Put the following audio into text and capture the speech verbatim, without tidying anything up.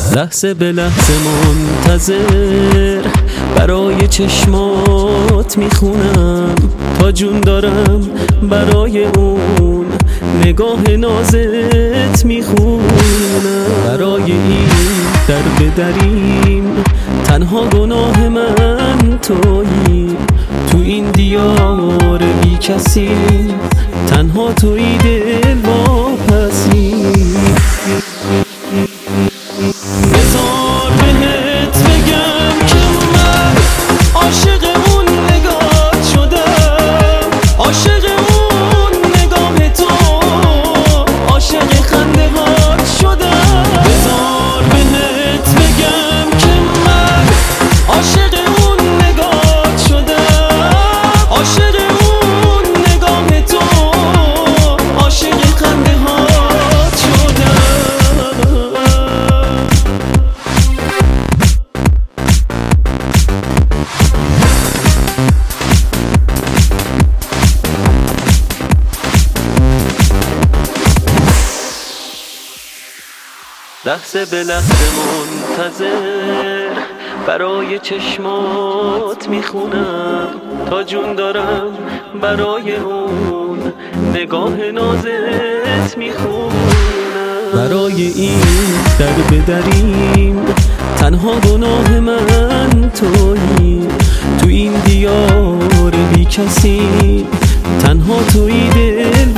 لحظه به لحظه منتظر برای چشمات میخونم، تا جون دارم برای اون نگاه نازت میخونم. برای این در بدریم تنها گناه من تویی، تو این دیار بی کسی تنها تویی دل واپسی. بذار بهت بگم که من عاشق اون نگاه شدم، عاشق اون نگاه تو، عاشق خنده هات شدم. بذار بهت بگم که من عاشق اون نگاه شدم، عاشق اون نگاه تو، عاشق خنده هات شدم. لحظه به لحظه منتظر برای چشمات میخونم، تا جون دارم برای اون نگاه نازت میخونم. برای این در بدریم تنها گناه من تویی، تو این دیار بی کسی تنها تویی دل